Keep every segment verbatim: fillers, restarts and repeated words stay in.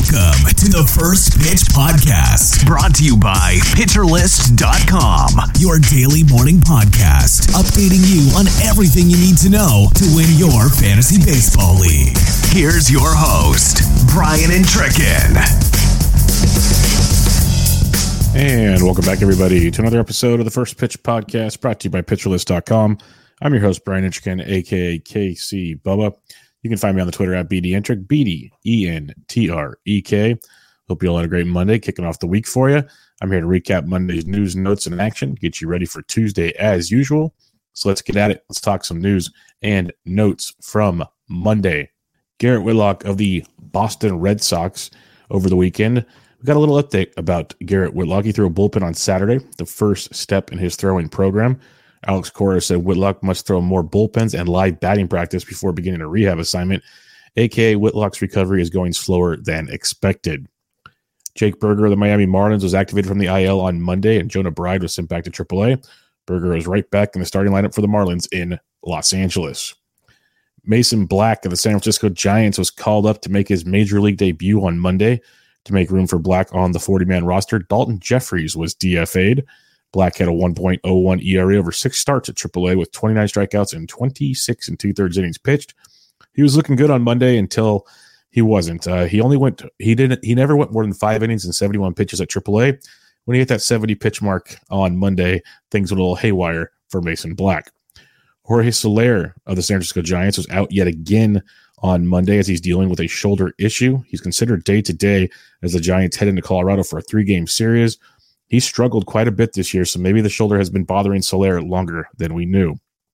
Welcome to the First Pitch Podcast, brought to you by Pitcher List dot com, your daily morning podcast, updating you on everything you need to know to win your fantasy baseball league. Here's your host, Brian and Tricken. And welcome back, everybody, to another episode of the First Pitch Podcast, brought to you by Pitcher List dot com. I'm your host, Brian Intrican, a k a. K C Bubba. You can find me on the Twitter at B D Entric, B D E N T R E K. Hope you all had a great Monday, kicking off the week for you. I'm here to recap Monday's news, notes, and action, get you ready for Tuesday as usual. So let's get at it. Let's talk some news and notes from Monday. Garrett Whitlock of the Boston Red Sox over the weekend. We got a little update about Garrett Whitlock. He threw a bullpen on Saturday, the first step in his throwing program. Alex Cora said Whitlock must throw more bullpens and live batting practice before beginning a rehab assignment, a k a. Whitlock's recovery is going slower than expected. Jake Berger of the Miami Marlins was activated from the I L on Monday, and Jonah Bride was sent back to triple A. Berger is right back in the starting lineup for the Marlins in Los Angeles. Mason Black of the San Francisco Giants was called up to make his major league debut on Monday. To make room for Black on the forty-man roster, Dalton Jeffries was D F A'd. Black had a one point oh one E R A over six starts at triple A with twenty-nine strikeouts and twenty-six and two-thirds innings pitched. He was looking good on Monday until he wasn't. Uh, he only went. He didn't. He never went more than five innings and seventy-one pitches at triple A. When he hit that seventy pitch mark on Monday, things went a little haywire for Mason Black. Jorge Soler of the San Francisco Giants was out yet again on Monday as he's dealing with a shoulder issue. He's considered day-to-day as the Giants head into Colorado for a three-game series. He struggled quite a bit this year, so maybe the shoulder has been bothering Soler longer than we knew.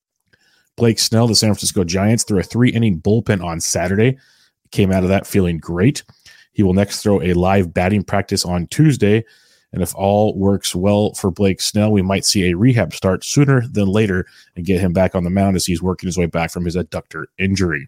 Blake Snell, the San Francisco Giants, threw a three-inning bullpen on Saturday. Came out of that feeling great. He will next throw a live batting practice on Tuesday, and if all works well for Blake Snell, we might see a rehab start sooner than later and get him back on the mound as he's working his way back from his adductor injury.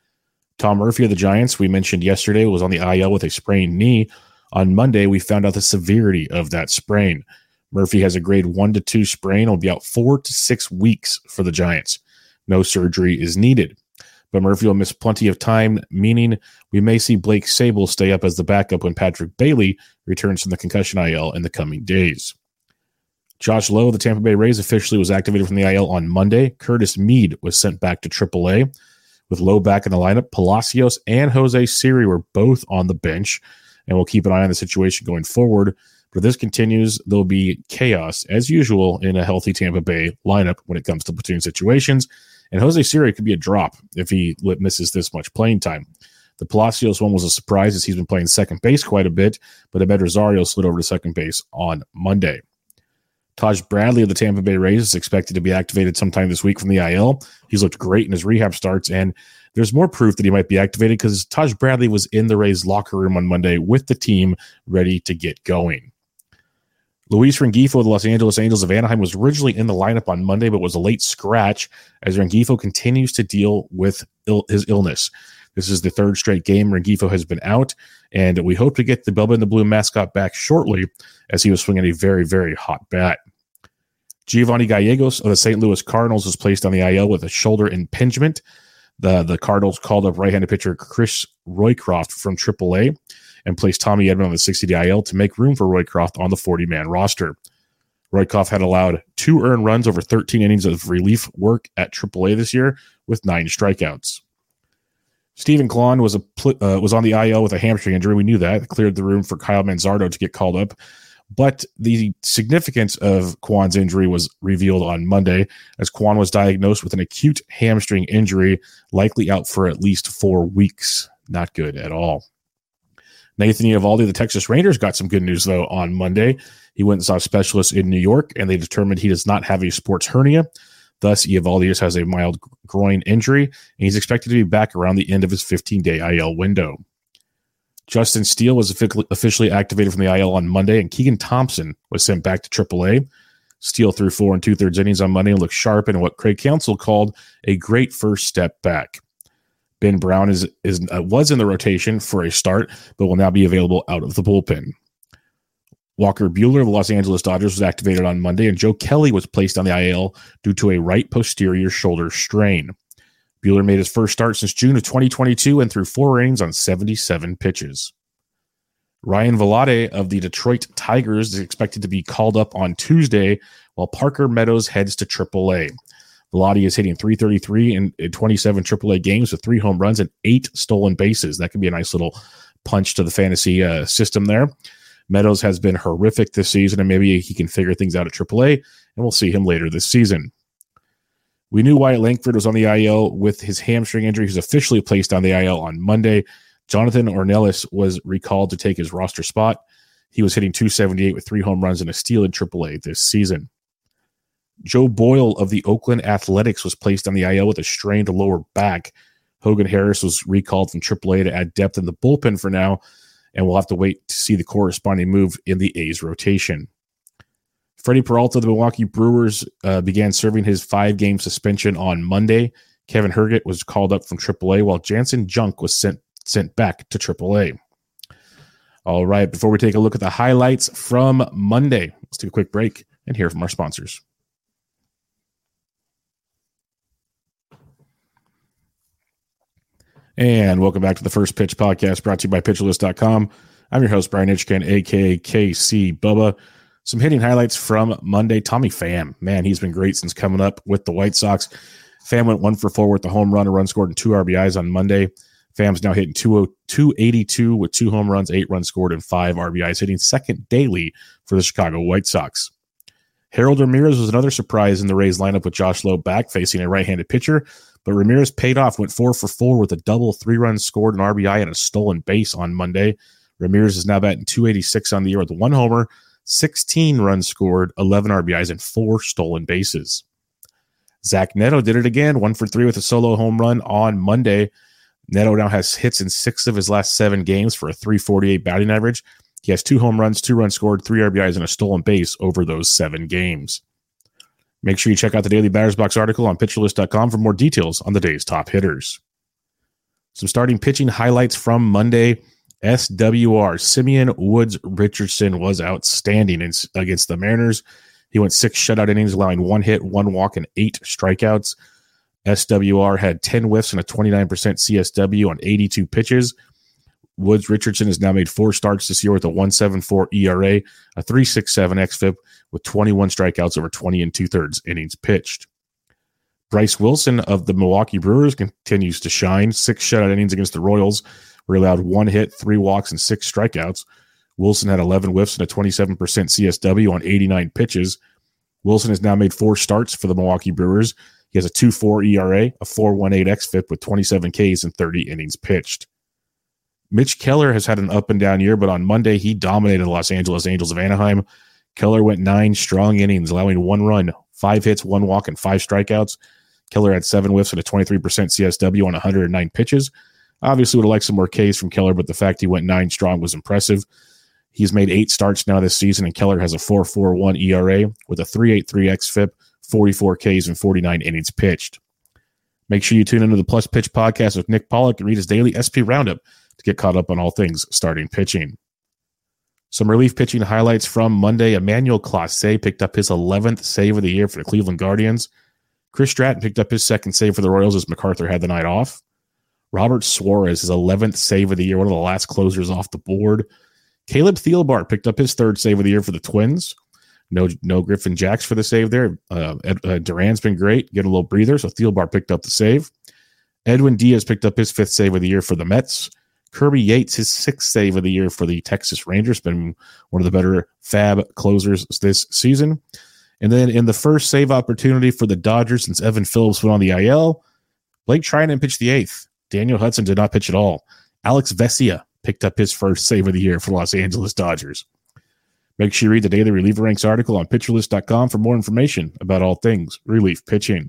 Tom Murphy of the Giants, we mentioned yesterday, was on the I L with a sprained knee. On Monday, we found out the severity of that sprain. Murphy has a grade one to two sprain and will be out four to six weeks for the Giants. No surgery is needed. But Murphy will miss plenty of time, meaning we may see Blake Sable stay up as the backup when Patrick Bailey returns from the concussion I L in the coming days. Josh Lowe of the Tampa Bay Rays officially was activated from the I L on Monday. Curtis Mead was sent back to triple A. With Lowe back in the lineup, Palacios and Jose Siri were both on the bench, and we'll keep an eye on the situation going forward. But if this continues, there'll be chaos, as usual, in a healthy Tampa Bay lineup when it comes to platoon situations. And Jose Siri could be a drop if he misses this much playing time. The Palacios one was a surprise as he's been playing second base quite a bit, but Amed Rosario slid over to second base on Monday. Taj Bradley of the Tampa Bay Rays is expected to be activated sometime this week from the I L. He's looked great in his rehab starts, and there's more proof that he might be activated because Taj Bradley was in the Rays locker room on Monday with the team ready to get going. Luis Rengifo of the Los Angeles Angels of Anaheim was originally in the lineup on Monday, but was a late scratch as Rengifo continues to deal with Ill- his illness. This is the third straight game Rengifo has been out, and we hope to get the Bubba and the Blue mascot back shortly as he was swinging a very, very hot bat. Giovanni Gallegos of the Saint Louis Cardinals was placed on the I L with a shoulder impingement. The, the Cardinals called up right-handed pitcher Chris Roycroft from triple A and placed Tommy Edman on the sixty-day I L to make room for Roycroft on the forty-man roster. Roycroft had allowed two earned runs over thirteen innings of relief work at triple A this year with nine strikeouts. Stephen Klon was a uh, was on the I L with a hamstring injury. We knew that. It cleared the room for Kyle Manzardo to get called up. But the significance of Kwon's injury was revealed on Monday as Kwon was diagnosed with an acute hamstring injury, likely out for at least four weeks. Not good at all. Nathan Eovaldi of the Texas Rangers got some good news, though, on Monday. He went and saw specialists in New York, and they determined he does not have a sports hernia. Thus, Eovaldi just has a mild groin injury, and he's expected to be back around the end of his fifteen-day I L window. Justin Steele was officially activated from the I L on Monday, and Keegan Thompson was sent back to triple A. Steele threw four and two-thirds innings on Monday and looked sharp in what Craig Counsell called a great first step back. Ben Brown is, is uh, was in the rotation for a start, but will now be available out of the bullpen. Walker Buehler of the Los Angeles Dodgers was activated on Monday, and Joe Kelly was placed on the I L due to a right posterior shoulder strain. Buehler made his first start since June of twenty twenty-two and threw four innings on seventy-seven pitches. Ryan Velarde of the Detroit Tigers is expected to be called up on Tuesday, while Parker Meadows heads to triple A. Velarde is hitting three thirty-three in, in twenty-seven triple A games with three home runs and eight stolen bases. That could be a nice little punch to the fantasy uh, system there. Meadows has been horrific this season, and maybe he can figure things out at triple A, and we'll see him later this season. We knew Wyatt Langford was on the I L with his hamstring injury. He was officially placed on the I L on Monday. Jonathan Ornelas was recalled to take his roster spot. He was hitting two seventy-eight with three home runs and a steal in triple A this season. Joe Boyle of the Oakland Athletics was placed on the I L with a strained lower back. Hogan Harris was recalled from triple A to add depth in the bullpen for now, and we'll have to wait to see the corresponding move in the A's rotation. Freddie Peralta of the Milwaukee Brewers uh, began serving his five-game suspension on Monday. Kevin Herget was called up from triple A, while Jansen Junk was sent sent back to triple A. All right, before we take a look at the highlights from Monday, let's take a quick break and hear from our sponsors. And welcome back to the First Pitch Podcast, brought to you by Pitcher List dot com. I'm your host, Brian Hitchkin, a k a. K C Bubba. Some hitting highlights from Monday. Tommy Pham, man, he's been great since coming up with the White Sox. Pham went one for four with a home run, a run scored, and two R B Is on Monday. Pham's now hitting two eighty-two with two home runs, eight runs scored, and five R B Is, hitting second daily for the Chicago White Sox. Harold Ramirez was another surprise in the Rays lineup with Josh Lowe back facing a right-handed pitcher, but Ramirez paid off, went four for four with a double, three runs scored, an R B I, and a stolen base on Monday. Ramirez is now batting two eighty-six on the year with one homer, sixteen runs scored, eleven R B Is, and four stolen bases. Zach Neto did it again, one for three with a solo home run on Monday. Neto now has hits in six of his last seven games for a three forty-eight batting average. He has two home runs, two runs scored, three R B Is, and a stolen base over those seven games. Make sure you check out the Daily Batters Box article on Pitcher List dot com for more details on the day's top hitters. Some starting pitching highlights from Monday. S W R, Simeon Woods Richardson, was outstanding in, against the Mariners. He went six shutout innings, allowing one hit, one walk, and eight strikeouts. S W R had ten whiffs and a twenty-nine percent C S W on eighty-two pitches. Woods Richardson has now made four starts this year with a one point seven four E R A, a three point six seven X F I P, with twenty-one strikeouts over twenty and two-thirds innings pitched. Bryce Wilson of the Milwaukee Brewers continues to shine. Six shutout innings against the Royals, where he allowed one hit, three walks, and six strikeouts. Wilson had eleven whiffs and a twenty-seven percent C S W on eighty-nine pitches. Wilson has now made four starts for the Milwaukee Brewers. He has a two point four E R A, a four point one eight X F I P with twenty-seven Ks and thirty innings pitched. Mitch Keller has had an up and down year, but on Monday he dominated the Los Angeles Angels of Anaheim. Keller went nine strong innings, allowing one run, five hits, one walk, and five strikeouts. Keller had seven whiffs and a twenty-three percent C S W on one hundred nine pitches. Obviously would have liked some more Ks from Keller, but the fact he went nine strong was impressive. He's made eight starts now this season, and Keller has a four point four one E R A with a three point eight three X F I P, forty-four Ks, and forty-nine innings pitched. Make sure you tune into the Plus Pitch Podcast with Nick Pollock and read his daily S P Roundup to get caught up on all things starting pitching. Some relief pitching highlights from Monday. Emmanuel Clase picked up his eleventh save of the year for the Cleveland Guardians. Chris Stratton picked up his second save for the Royals as MacArthur had the night off. Robert Suarez, his eleventh save of the year, one of the last closers off the board. Caleb Thielbar picked up his third save of the year for the Twins. No no Griffin Jacks for the save there. Uh, Ed, uh, Duran's been great, get a little breather, so Thielbar picked up the save. Edwin Diaz picked up his fifth save of the year for the Mets. Kirby Yates, his sixth save of the year for the Texas Rangers, been one of the better fab closers this season. And then in the first save opportunity for the Dodgers since Evan Phillips went on the I L, Blake Treinen pitched the eighth. Daniel Hudson did not pitch at all. Alex Vesia picked up his first save of the year for Los Angeles Dodgers. Make sure you read the Daily Reliever Ranks article on Pitcher List dot com for more information about all things relief pitching.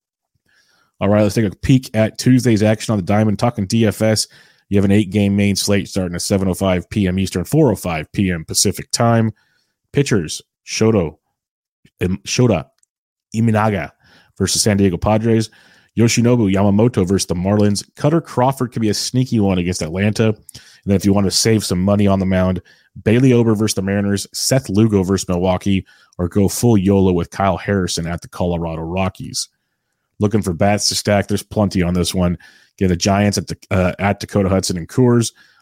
All right, let's take a peek at Tuesday's action on the Diamond. Talking D F S, you have an eight-game main slate starting at seven oh five p.m. Eastern, four oh five p.m. Pacific time. Pitchers, Shoto, Shota Iminaga versus San Diego Padres. Yoshinobu Yamamoto versus the Marlins. Cutter Crawford could be a sneaky one against Atlanta. And then if you want to save some money on the mound, Bailey Ober versus the Mariners, Seth Lugo versus Milwaukee, or go full YOLO with Kyle Harrison at the Colorado Rockies. Looking for bats to stack, there's plenty on this one. Get the Giants at the uh, at Dakota Hudson and Coors.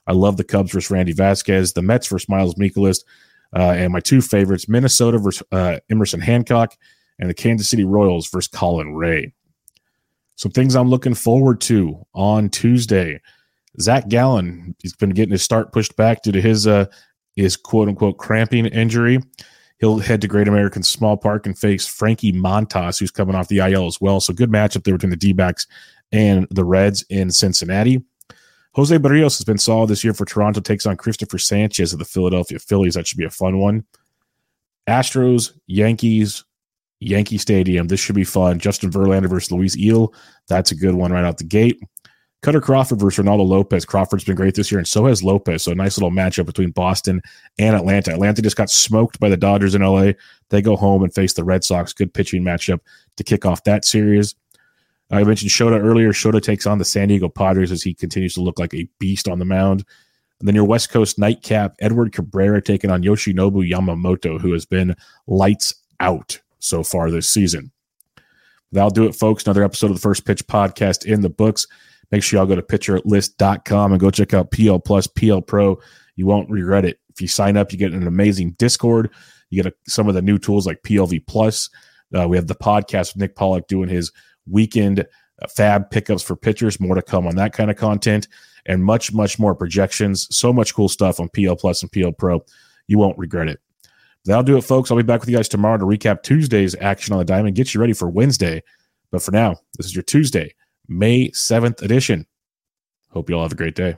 I love the Cubs versus Randy Vasquez, the Mets versus Miles Mikolas, uh, and my two favorites, Minnesota versus uh, Emerson Hancock, and the Kansas City Royals versus Colin Ray. Some things I'm looking forward to on Tuesday. Zach Gallen, he's been getting his start pushed back due to his uh, his quote-unquote cramping injury. He'll head to Great American Small Park and face Frankie Montas, who's coming off the I L as well. So good matchup there between the D-backs and the Reds in Cincinnati. Jose Barrios has been solid this year for Toronto, takes on Christopher Sanchez of the Philadelphia Phillies. That should be a fun one. Astros, Yankees, Yankee Stadium. This should be fun. Justin Verlander versus Luis Eel. That's a good one right out the gate. Cutter Crawford versus Ronaldo Lopez. Crawford's been great this year, and so has Lopez. So a nice little matchup between Boston and Atlanta. Atlanta just got smoked by the Dodgers in L A. They go home and face the Red Sox. Good pitching matchup to kick off that series. I mentioned Shota earlier. Shota takes on the San Diego Padres as he continues to look like a beast on the mound. And then your West Coast nightcap, Edward Cabrera taking on Yoshinobu Yamamoto, who has been lights out so far this season. That'll do it, folks. Another episode of the First Pitch Podcast in the books. Make sure y'all go to pitcher list dot com and go check out P L Plus, P L Pro. You won't regret it. If you sign up, you get an amazing Discord. You get a, some of the new tools like P L V Plus. Uh, we have the podcast with Nick Pollock doing his weekend uh, fab pickups for pitchers. More to come on that kind of content and much, much more projections. So much cool stuff on P L Plus and P L Pro. You won't regret it. That'll do it, folks. I'll be back with you guys tomorrow to recap Tuesday's action on the diamond, get you ready for Wednesday. But for now, this is your Tuesday, May seventh edition. Hope you all have a great day.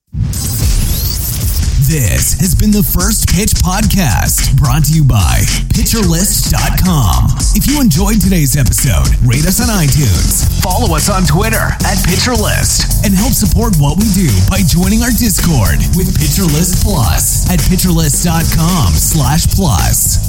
This has been the First Pitch Podcast, brought to you by pitcher list dot com. If you enjoyed today's episode, rate us on iTunes, follow us on Twitter at PitcherList, and help support what we do by joining our Discord with PitcherList Plus at pitcher list dot com slash plus.